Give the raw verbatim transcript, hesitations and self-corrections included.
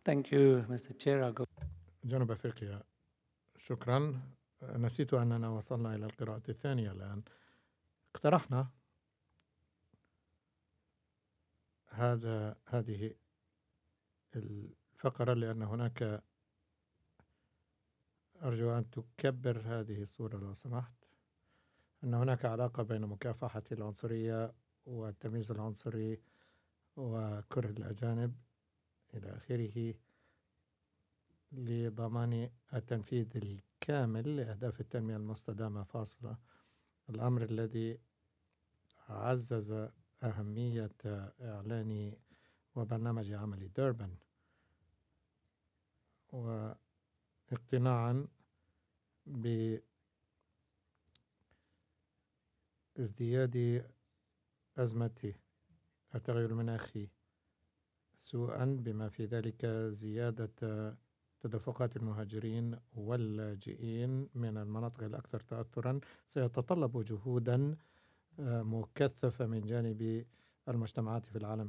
Thank you, Mister Chair. I'll go. جنوب أفريقيا. شكرا. نسيت أننا وصلنا إلى القراءة الثانية الآن. اقترحنا هذا هذه الفقرة لأن هناك، أرجو أن تكبر هذه الصورة لو سمحت، أن هناك علاقة بين مكافحة العنصرية والتمييز العنصري وكره الأجانب إلى آخره لضمان التنفيذ الكامل لأهداف التنمية المستدامة فاصلة، الأمر الذي عزز أهمية إعلان وبرنامج عمل ديربن، واقتناعا بازدياد أزمة التغير المناخي سوءا، بما في ذلك زيادة تدفقات المهاجرين واللاجئين من المناطق الأكثر تأثرا، سيتطلب جهودا مكثفة من جانب المجتمعات في العالم